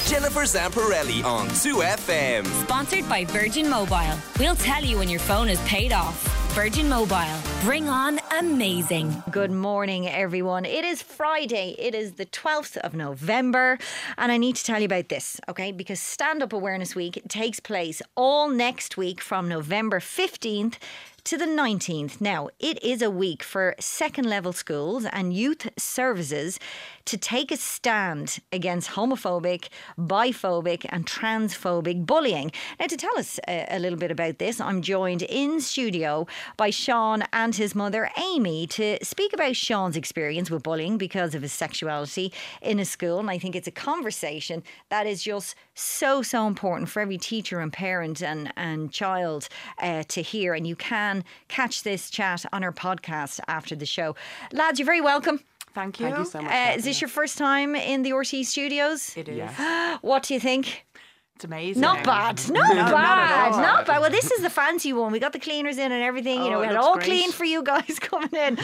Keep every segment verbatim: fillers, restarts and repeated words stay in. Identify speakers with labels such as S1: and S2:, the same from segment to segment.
S1: Jennifer Zamparelli on two F M.
S2: Sponsored by Virgin Mobile. We'll tell you when your phone is paid off. Virgin Mobile. Bring on amazing.
S3: Good morning, everyone. It is Friday. It is the twelfth of November. And I need to tell you about this, okay? Because Stand Up Awareness Week takes place all next week from November fifteenth to the nineteenth. Now, it is a week for second level schools and youth services to take a stand against homophobic, biphobic and transphobic bullying. Now, to tell us a, a little bit about this, I'm joined in studio by Sean and his mother, Amy, to speak about Sean's experience with bullying because of his sexuality in a school. And I think it's a conversation that is just so, so important for every teacher and parent and, and child uh, to hear. And you can catch this chat on our podcast after the show. Lads, you're very welcome.
S4: Thank you.
S5: Thank you so much.
S3: Uh, is this your first time in the R T E studios?
S4: It is.
S5: Yes.
S3: What do you think?
S4: It's amazing.
S3: Not bad. Not
S4: No, not
S3: bad.
S4: at all.
S3: Not bad. Well, this is the fancy one. We got the cleaners in and everything. You
S4: Oh,
S3: know, we
S4: it
S3: had it
S4: looks
S3: all
S4: great.
S3: clean for you guys coming in.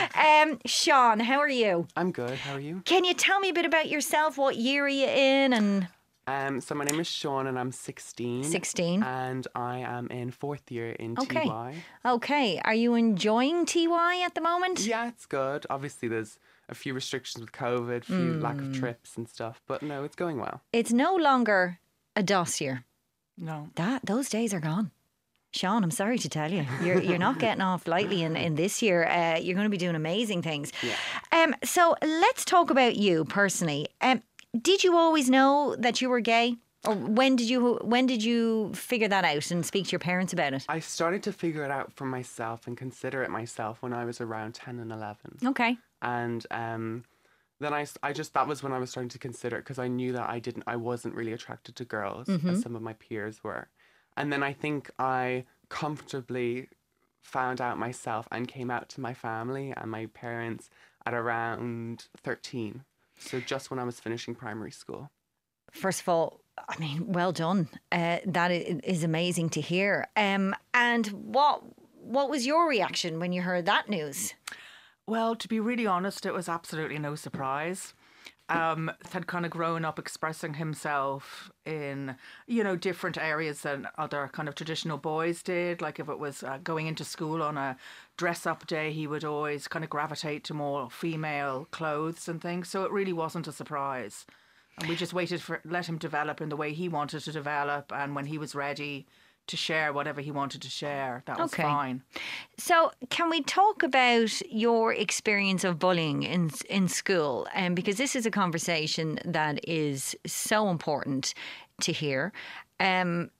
S3: um, Sean, how are you?
S5: I'm good. How are you?
S3: Can you tell me a bit about yourself? What year are you in? And
S5: Um, so my name is Sean and I'm sixteen.
S3: sixteen.
S5: And I am in fourth year in
S3: Okay.
S5: T Y.
S3: Okay. Are you enjoying T Y at the moment?
S5: Yeah, it's good. Obviously, there's a few restrictions with COVID, a few lack
S3: Hmm.
S5: of trips and stuff. But no, it's going well.
S3: It's no longer a DOS year.
S4: No.
S3: That those days are gone. Sean, I'm sorry to tell you, you're you're not getting off lightly in, in this year. Uh, you're going to be doing amazing things.
S5: Yeah.
S3: Um. So let's talk about you personally. Um. Did you always know that you were gay, or when did you when did you figure that out and speak to your parents about it?
S5: I started to figure it out for myself and consider it myself when I was around ten and eleven.
S3: Okay.
S5: And um, then I, s- I just, that was when I was starting to consider it because I knew that I didn't, I wasn't really attracted to girls
S3: Mm-hmm.
S5: as some of my peers were. And then I think I comfortably found out myself and came out to my family and my parents at around thirteen. So just when I was finishing primary school.
S3: First of all, I mean, well done. Uh, that i- is amazing to hear. Um. And what what was your reaction when you heard that news?
S4: Well, to be really honest, it was absolutely no surprise. Um, had kind of grown up expressing himself in, you know, different areas than other kind of traditional boys did. Like if it was uh, going into school on a dress-up day, he would always kind of gravitate to more female clothes and things. So it really wasn't a surprise. And we just waited for, let him develop in the way he wanted to develop. And when he was ready to share whatever he wanted to share, that was
S3: Okay.
S4: fine.
S3: So, can we talk about your experience of bullying in in school? Um, because this is a conversation that is so important to hear. Um,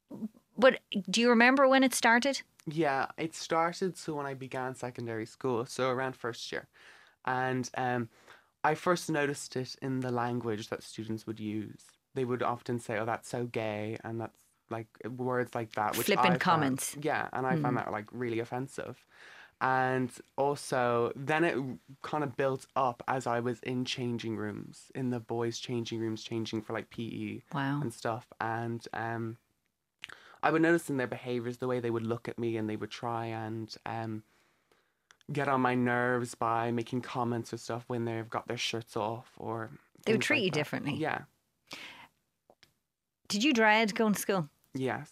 S3: but do you remember when it started?
S5: Yeah, it started so when I began secondary school, so around first year. And um, I first noticed it in the language that students would use. They would often say, oh, that's so gay, and that's like words like that. Which
S3: Flippant
S5: I found-
S3: comments.
S5: yeah, and I found that like really offensive. And also, then it kind of built up as I was in changing rooms, in the boys' changing rooms, changing for like P E
S3: Wow.
S5: and stuff. And um, I would notice in their behaviours the way they would look at me and they would try and um, get on my nerves by making comments or stuff when they've got their shirts off or
S3: They would
S5: things
S3: treat
S5: like
S3: you
S5: that.
S3: differently.
S5: Yeah.
S3: Did you dread going to school?
S5: Yes.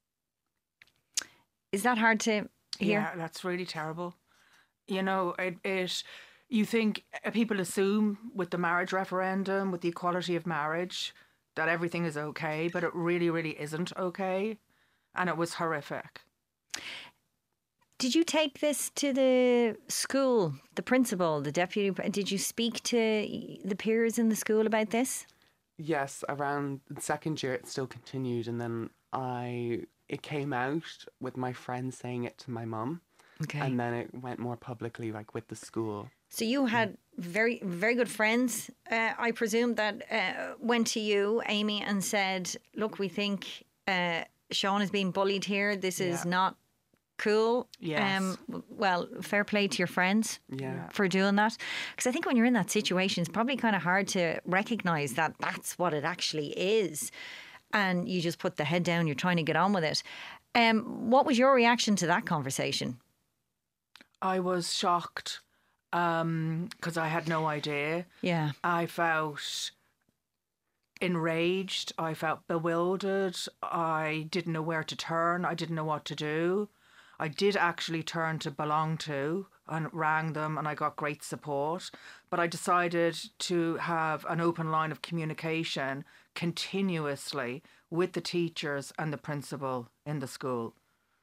S3: Is that hard to hear?
S4: Yeah, that's really terrible. You know, it, it you think uh, people assume with the marriage referendum, with the equality of marriage, that everything is okay, but it really, really isn't okay. And it was horrific.
S3: Did you take this to the school, the principal, the deputy? Did you speak to the peers in the school about this?
S5: Yes, around the second year it still continued, and then I it came out with my friend saying it to my mum,
S3: Okay.
S5: and then it went more publicly, like with the school.
S3: So you had very, very good friends, uh, I presume, that uh, went to you, Amy, and said, look, we think uh, Sean is being bullied here. This is
S4: Yeah.
S3: not cool.
S4: Yes.
S3: w- well, fair play to your friends
S5: Yeah.
S3: for doing that. Because I think when you're in that situation, it's probably kind of hard to recognise that that's what it actually is. And you just put the head down, you're trying to get on with it. Um, what was your reaction to that conversation?
S4: I was shocked because I had no idea.
S3: Yeah.
S4: I felt enraged. I felt bewildered. I didn't know where to turn. I didn't know what to do. I did actually turn to Belong To and rang them, and I got great support. But I decided to have an open line of communication continuously with the teachers and the principal in the school.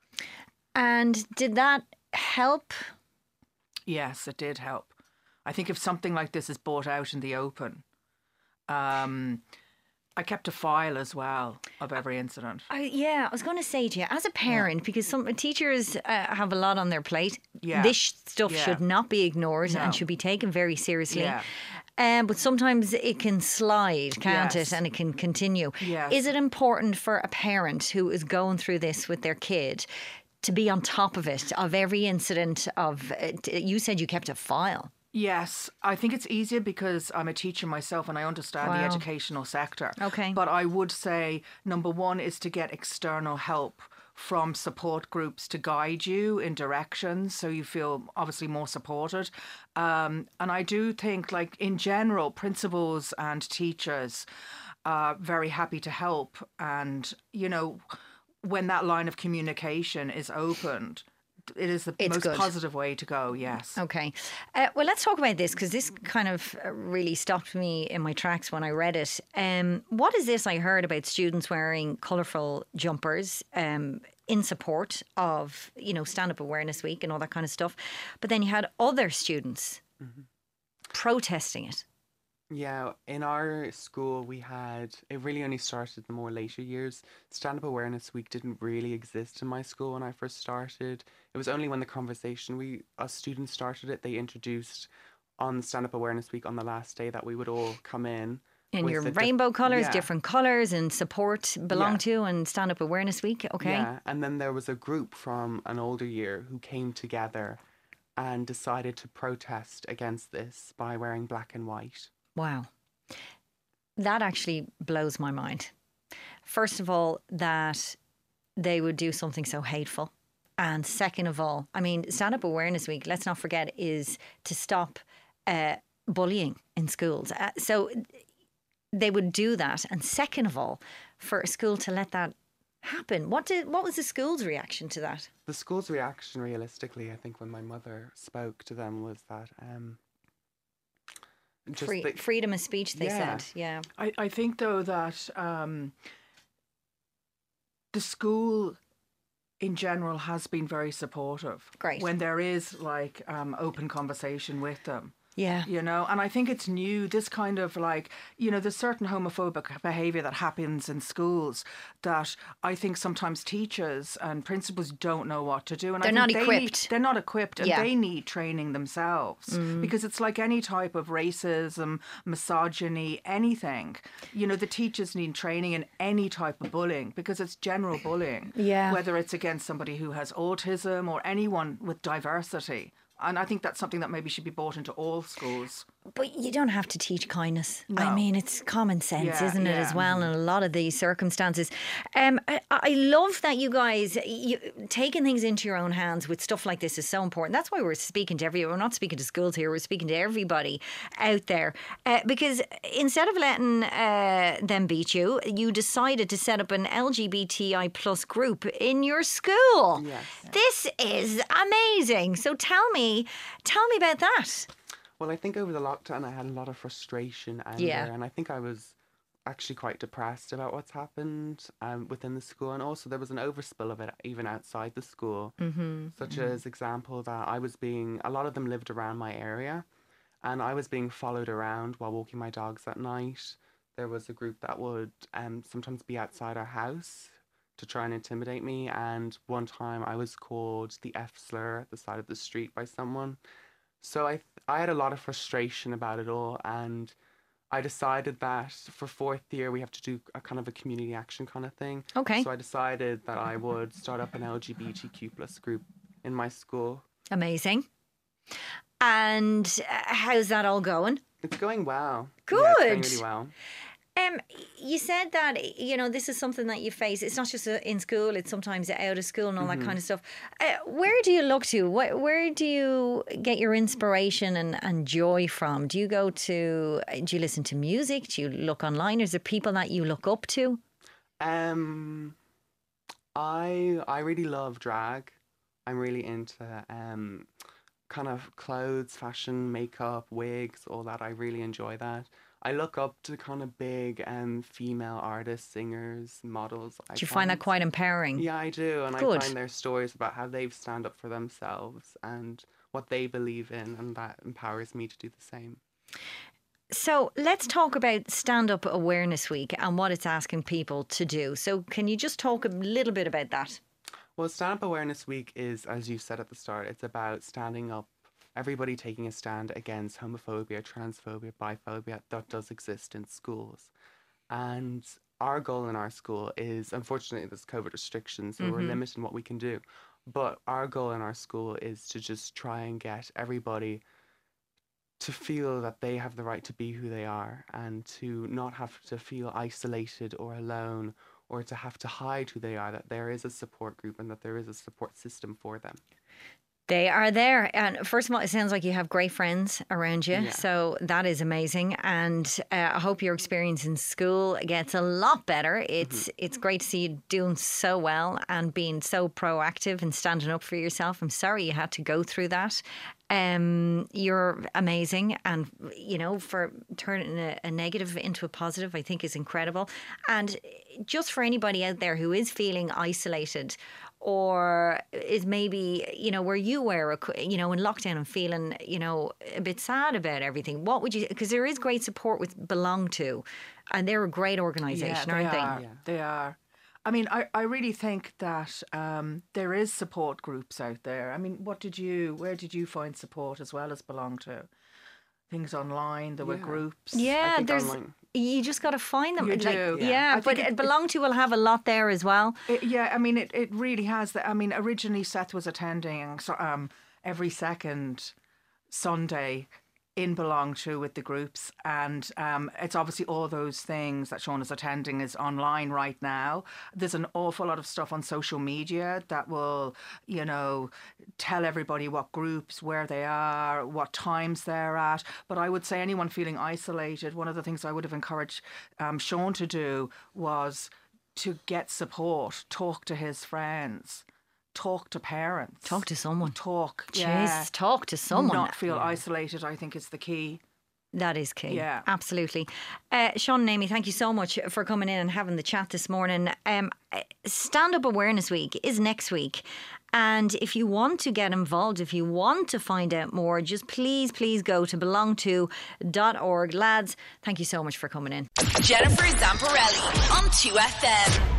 S3: And did that help?
S4: Yes, it did help. I think if something like this is brought out in the open, um, I kept a file as well of every incident.
S3: I, yeah, I was going to say to you, as a parent, yeah. because some teachers uh, have a lot on their plate,
S4: yeah.
S3: this stuff
S4: yeah.
S3: should not be ignored
S4: no.
S3: and should be taken very seriously.
S4: Yeah.
S3: Um, but sometimes it can slide, can't
S4: yes.
S3: it? And it can continue.
S4: Yes.
S3: Is it important for a parent who is going through this with their kid to be on top of it, of every incident of, uh, you said you kept a file.
S4: Yes, I think it's easier because I'm a teacher myself and I understand
S3: Wow.
S4: the educational sector.
S3: Okay.
S4: But I would say number one is to get external help from support groups to guide you in directions so you feel obviously more supported. Um, and I do think, like, in general, principals and teachers are very happy to help. And, you know, when that line of communication is opened, it is the
S3: It's
S4: most
S3: good.
S4: positive way to go, yes.
S3: Okay. Uh, well, let's talk about this because this kind of really stopped me in my tracks when I read it. Um, what is this I heard about students wearing colourful jumpers um, in support of, you know, Stand-Up Awareness Week and all that kind of stuff. But then you had other students mm-hmm. protesting it.
S5: Yeah, in our school we had, it really only started in the more later years. Stand-Up Awareness Week didn't really exist in my school when I first started. It was only when the conversation, we, us students started it, they introduced on Stand-Up Awareness Week on the last day that we would all come in.
S3: In your
S5: dif-
S3: rainbow colours,
S5: yeah.
S3: different colours and support Belong
S5: Yeah.
S3: To and Stand-Up Awareness Week, okay?
S5: Yeah, and then there was a group from an older year who came together and decided to protest against this by wearing black and white.
S3: Wow. That actually blows my mind. First of all, that they would do something so hateful. And second of all, I mean, Stand-Up Awareness Week, let's not forget, is to stop uh, bullying in schools. Uh, so they would do that. And second of all, for a school to let that happen. What did? What was the school's reaction to that?
S5: The school's reaction, realistically, I think when my mother spoke to them was that... Um, Just
S3: Free,
S5: the,
S3: freedom of speech, they
S5: yeah.
S3: said. Yeah.
S4: I, I think, though, that um, the school in general has been very supportive.
S3: Great.
S4: When there is, like, um, open conversation with them.
S3: Yeah.
S4: You know, and I think it's new, this kind of, like, you know, there's certain homophobic behaviour that happens in schools that I think sometimes teachers and principals don't know what to do. And
S3: They're
S4: I
S3: not
S4: think they
S3: equipped.
S4: Need, they're not equipped and
S3: Yeah.
S4: they need training themselves mm. because it's like any type of racism, misogyny, anything. You know, the teachers need training in any type of bullying because it's general bullying.
S3: Yeah.
S4: Whether it's against somebody who has autism or anyone with diversity. And I think that's something that maybe should be brought into all schools.
S3: But you don't have to teach kindness.
S4: No.
S3: I mean, it's common sense,
S4: Yeah,
S3: isn't it,
S4: yeah.
S3: as well, in a lot of these circumstances. Um, I, I love that you guys, you, taking things into your own hands with stuff like this is so important. That's why we're speaking to everyone. We're not speaking to schools here. We're speaking to everybody out there. Uh, because instead of letting uh, them beat you, you decided to set up an L G B T I plus group in your school.
S5: Yes.
S3: This is amazing. So tell me, tell me about that.
S5: Well, I think over the lockdown I had a lot of frustration, anger,
S3: Yeah.
S5: and I think I was actually quite depressed about what's happened um, within the school. And also there was an overspill of it even outside the school, mm-hmm. such mm-hmm. as example that I was being, a lot of them lived around my area, and I was being followed around while walking my dogs at night. There was a group that would um, sometimes be outside our house to try and intimidate me, and one time I was called the F slur at the side of the street by someone. So I I had a lot of frustration about it all, and I decided that for fourth year we have to do a kind of a community action kind of thing.
S3: Okay.
S5: So I decided that I would start up an L G B T Q plus group in my school.
S3: Amazing. And uh, how's that all going?
S5: It's going well.
S3: Good.
S5: Yeah, it's going really well.
S3: Um, you said that, you know, this is something that you face. It's not just in school, it's sometimes out of school and all that kind of stuff. Uh, where do you look to? Where, where do you get your inspiration and, and joy from? Do you go to, do you listen to music? Do you look online? Is there people that you look up to?
S5: Um, I I really love drag. I'm really into um, kind of clothes, fashion, makeup, wigs, all that. I really enjoy that. I look up to kind of big um, female artists, singers, models. I
S3: Do you find that quite empowering?
S5: Yeah, I do. And
S3: Good.
S5: I find their stories about how they've stand up for themselves and what they believe in, and that empowers me to do the same.
S3: So let's talk about Stand Up Awareness Week and what it's asking people to do. So can you just talk a little bit about that?
S5: Well, Stand Up Awareness Week is, as you said at the start, it's about standing up, everybody taking a stand against homophobia, transphobia, biphobia that does exist in schools. And our goal in our school is, unfortunately, there's COVID restrictions, so mm-hmm. we're limiting what we can do. But our goal in our school is to just try and get everybody to feel that they have the right to be who they are and to not have to feel isolated or alone or to have to hide who they are, that there is a support group and that there is a support system for them.
S3: They are there. And first of all, it sounds like you have great friends around you.
S5: Yeah.
S3: So that is amazing. And uh, I hope your experience in school gets a lot better. It's mm-hmm. it's great to see you doing so well and being so proactive and standing up for yourself. I'm sorry you had to go through that. Um, you're amazing. And, you know, for turning a, a negative into a positive, I think is incredible. And just for anybody out there who is feeling isolated or is maybe, you know, where you were, you know, in lockdown and feeling, you know, a bit sad about everything, what would you, because there is great support with Belong To, and they're a great organisation,
S4: yeah,
S3: aren't they?
S4: Are. Yeah. They are. I mean, I, I really think that um, there is support groups out there. I mean, what did you, where did you find support as well as Belong To? Things online, there
S5: yeah.
S4: were groups.
S3: Yeah, there's,
S5: online.
S3: You just got to find them.
S4: You
S3: like,
S4: do.
S3: Yeah,
S4: yeah
S3: but
S4: it,
S3: Belong To will have a lot there as well.
S4: It, yeah, I mean, it, it really has. The, I mean, originally Seth was attending so, um, every second Sunday in Belong To with the groups, and um, it's obviously all those things that Sean is attending is online right now. There's an awful lot of stuff on social media that will, you know, tell everybody what groups, where they are, what times they're at. But I would say anyone feeling isolated, one of the things I would have encouraged um, Sean to do was to get support, talk to his friends. Talk to parents.
S3: Talk to someone.
S4: Talk.
S3: Jeez,
S4: yeah.
S3: talk to someone.
S4: Not feel yeah. isolated, I think, is the key.
S3: That is key.
S4: Yeah.
S3: Absolutely. Uh, Sean and Amy, thank you so much for coming in and having the chat this morning. Um, Stand Up Awareness Week is next week. And if you want to get involved, if you want to find out more, just please, please go to belong to dot org. Lads, thank you so much for coming in.
S2: Jennifer Zamparelli on two F M.